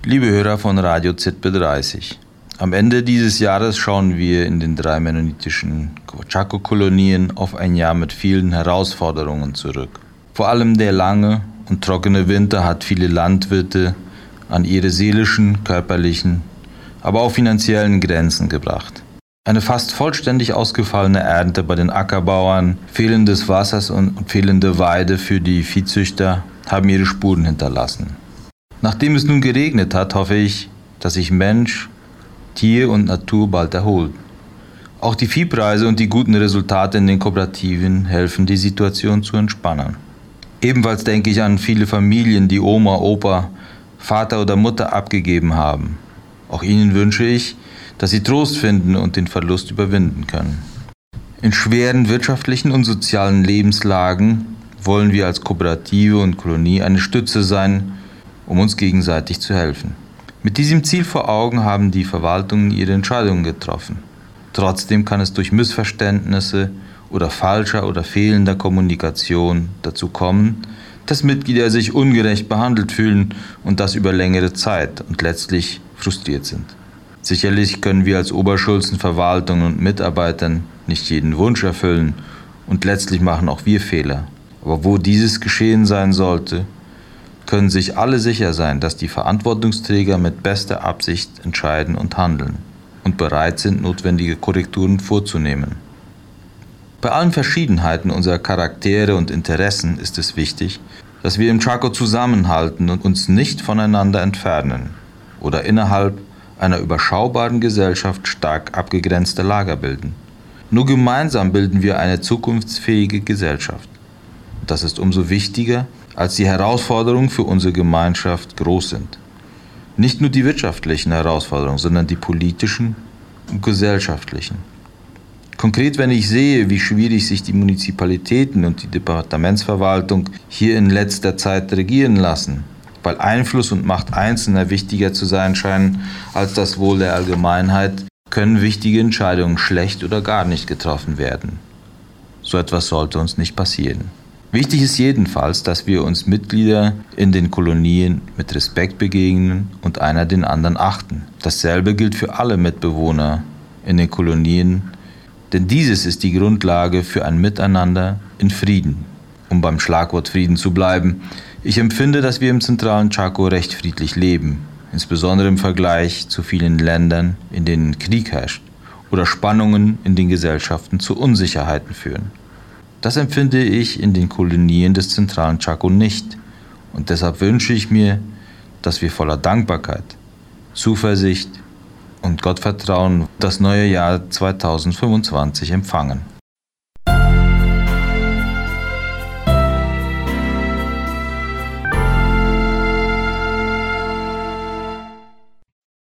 Liebe Hörer von Radio ZB30, am Ende dieses Jahres schauen wir in den 3 mennonitischen Chaco-Kolonien auf ein Jahr mit vielen Herausforderungen zurück. Vor allem der lange und trockene Winter hat viele Landwirte an ihre seelischen, körperlichen, aber auch finanziellen Grenzen gebracht. Eine fast vollständig ausgefallene Ernte bei den Ackerbauern, fehlendes Wassers und fehlende Weide für die Viehzüchter haben ihre Spuren hinterlassen. Nachdem es nun geregnet hat, hoffe ich, dass sich Mensch, Tier und Natur bald erholt. Auch die Viehpreise und die guten Resultate in den Kooperativen helfen, die Situation zu entspannen. Ebenfalls denke ich an viele Familien, die Oma, Opa, Vater oder Mutter abgegeben haben. Auch ihnen wünsche ich, dass sie Trost finden und den Verlust überwinden können. In schweren wirtschaftlichen und sozialen Lebenslagen wollen wir als Kooperative und Kolonie eine Stütze sein, um uns gegenseitig zu helfen. Mit diesem Ziel vor Augen haben die Verwaltungen ihre Entscheidungen getroffen. Trotzdem kann es durch Missverständnisse oder falscher oder fehlender Kommunikation dazu kommen, dass Mitglieder sich ungerecht behandelt fühlen und das über längere Zeit und letztlich frustriert sind. Sicherlich können wir als Oberschulzen, Verwaltungen und Mitarbeitern nicht jeden Wunsch erfüllen und letztlich machen auch wir Fehler. Aber wo dieses geschehen sein sollte, können sich alle sicher sein, dass die Verantwortungsträger mit bester Absicht entscheiden und handeln und bereit sind, notwendige Korrekturen vorzunehmen. Bei allen Verschiedenheiten unserer Charaktere und Interessen ist es wichtig, dass wir im Chaco zusammenhalten und uns nicht voneinander entfernen oder innerhalb einer überschaubaren Gesellschaft stark abgegrenzte Lager bilden. Nur gemeinsam bilden wir eine zukunftsfähige Gesellschaft. Das ist umso wichtiger, als die Herausforderungen für unsere Gemeinschaft groß sind. Nicht nur die wirtschaftlichen Herausforderungen, sondern die politischen und gesellschaftlichen. Konkret, wenn ich sehe, wie schwierig sich die Municipalitäten und die Departementsverwaltung hier in letzter Zeit regieren lassen, weil Einfluss und Macht Einzelner wichtiger zu sein scheinen als das Wohl der Allgemeinheit, können wichtige Entscheidungen schlecht oder gar nicht getroffen werden. So etwas sollte uns nicht passieren. Wichtig ist jedenfalls, dass wir uns Mitglieder in den Kolonien mit Respekt begegnen und einer den anderen achten. Dasselbe gilt für alle Mitbewohner in den Kolonien, denn dieses ist die Grundlage für ein Miteinander in Frieden. Um beim Schlagwort Frieden zu bleiben, ich empfinde, dass wir im zentralen Chaco recht friedlich leben, insbesondere im Vergleich zu vielen Ländern, in denen Krieg herrscht oder Spannungen in den Gesellschaften zu Unsicherheiten führen. Das empfinde ich in den Kolonien des zentralen Chaco nicht und deshalb wünsche ich mir, dass wir voller Dankbarkeit, Zuversicht und Gottvertrauen das neue Jahr 2025 empfangen.